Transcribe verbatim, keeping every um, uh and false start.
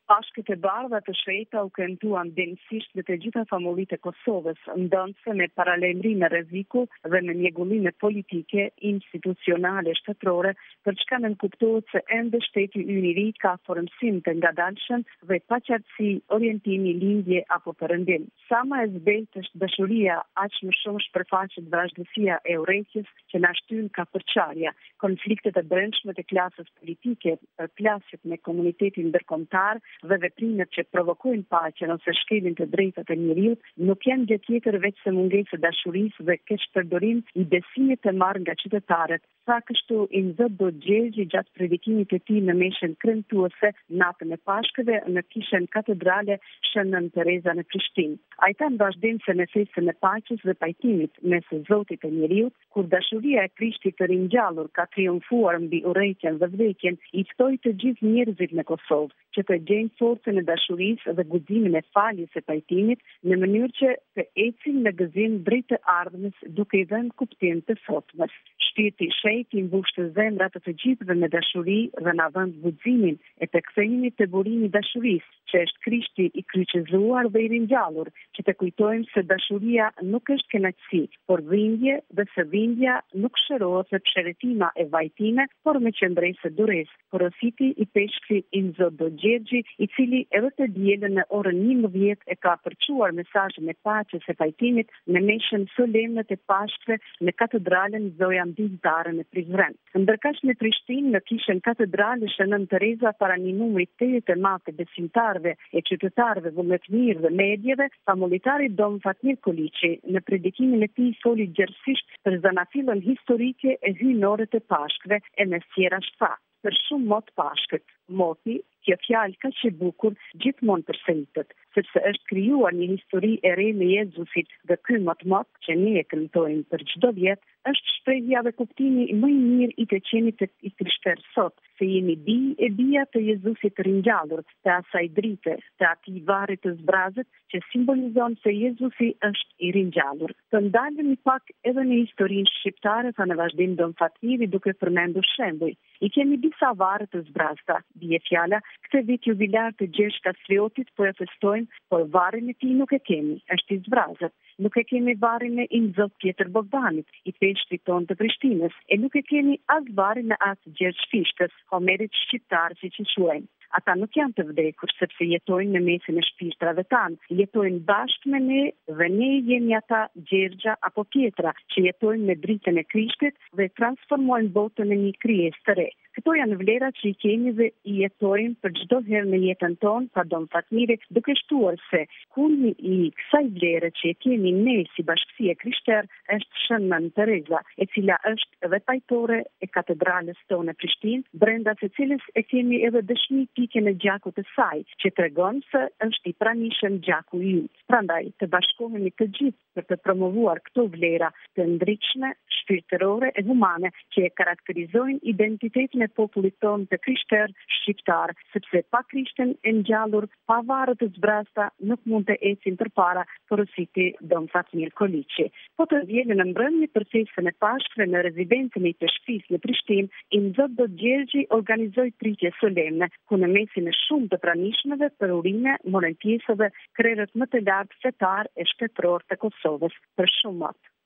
Pashkët e bardha të sheta u këntuan denësisht dhe të gjitha familjitë e Kosovës, ndonse me paralajmërim e rreziku dhe me mjegullime politike, institucionale, shtetërore, për çka nënkuptohet se ende shteti ynë i ri ka formësim të ngadalshëm dhe paqartësi orientimi, lindje apo perëndim. Sa më e zbejtë është dashuria, aq më shumë shpërfaqet vazhdësia e urrejtjes që na shtyn ka përçarja, konfliktet e brendshme të klasës politike, përplasjet me komunitetin ndërkombëtar dhe veprimet që provokojnë paqen ose shkelin të drejtat e njeriut nuk janë gjë tjetër veç se mungesë e dashurisë dhe keq përdorim i besimit të marrë nga qytetarët. Sa kështu i zot do Gjergji gjatë predikimit të tij në meshën kremtuese natën e Pashkëve në kishën katedrale Shën Nën Tereza në Prishtinë. Ai tha në vazhdim se në festën e paqes dhe pajtimit mes Zotit e njeriut, kur dashuria e Krishtit të ringjallur ka triumfuar mbi urrejtjen dhe vdekjen, i ftoi të gjithë njerëzit në Kosovë që të gjejnë forcën e dashurisë dhe guximin e faljes e pajtimit në mënyrë që të ecin në gëzim drejt të ardhmës duke i dhënë kuptim të sotmes. Shpirti i Shejtë i mbushtë zemrat të të gjithëve me dashuri dhe na vënd guximin e të kthehimit të burimit dashurisë, që është Krishti i kryqëzuar dhe i ringjallur, që të kujtojmë se dashuria nuk është kënaqësi, por dhimbje dhe se dhimbja nuk shërohet me psheretima e vajtime, por me qëndresë durresë. Porositi i peshkri i Zot do Gjergji, i cili edhe të dielën në orën njëmbëdhjetë e ka përçuar mesazhin e paqes e pajtimit në meshën solemne të Pashkëve në katedralen Zoja Ndihmëtare në Prizren. Ndërkaq në Prishtinë, në kishën katedrale Shën Nën Tereza, para një numri të tetë të madh të besimtarëve e qytetarëve vullnetmirë dhe medjeve, famulitari Dom Fatmir Koliçi në predikimin e tij foli gjerësisht për zanafillën historike e hyjnore të Pashkëve e me sqera shfa. Për shumë mot Pashkët, moti, kjo fjalë kaq e bukur gjithmonë përsëritet, sepse është krijuar një histori e re me Jezusit dhe ky mot mot që ne e këndojmë për çdo vjet është shprehja dhe kuptimi më i mirë i të qenit të i krishterë sot, se jemi bij e bija të Jezusit të ringjallur, të asaj drite, të atij varri të zbrazët që simbolizon se Jezusi është i ringjallur. Të ndalemi pak edhe në historinë shqiptare, tha në vazhdim Dom Fatmiri duke përmendur shembuj. I kemi disa varre të zbrazta, bie fjala, këtë vit jubilar të Gjergj Kastriotit po e festojmë, por varrin e tij nuk e kemi, është i zbrazët. Nuk e kemi varrin e Inzot Pjetër Bogdanit, i peshkrit ton të Prishtinës, e nuk e kemi as varrin e atë Gjergj Fishkës, Homerit shqiptar siç i quajmë. Ata nuk janë të vdekur sepse jetojnë në mesin e shpirtrave tanë, jetojnë bashkë me ne dhe ne jemi ata Gjergja apo Pjetra që jetojnë me dritën e Krishtit dhe transformojnë botën në një krijesë të re. Këto janë vlera që i kemi dhe i jetojmë për çdo herë në jetën tonë, pa Dom Fatmiri, duke shtuar se kulmi i kësaj vlere që e kemi ne si bashkësi e krishterë është Shën Nën Tereza, e cila është edhe pajtore e katedrales tonë në Prishtinë, brenda së cilës e kemi edhe dëshmi pikën e gjakut të saj, që tregon se është i pranishëm gjaku i yt. Prandaj të bashkohemi të gjithë për të promovuar këto vlera të ndritshme, shpirtërore e humane që e karakterizojnë identitetin e popullit tonë të krishterë shqiptar, sepse pa Krishtin e ngjallur, pa varre të zbrazta, nuk mund të ecin përpara, porositi Dom Fatmir Koliçi. Po të vjelën në mbrëmje për festën e Pashkëve në rezidencën e peshkrisë në Prishtinë, Inzot do Gjergji organizoi pritje solemne, ku në mesin e shumë të pranishmeve për urime morën pjesë edhe krerët më të lartë fetar e shtetëror të Kosovës për shumë mot.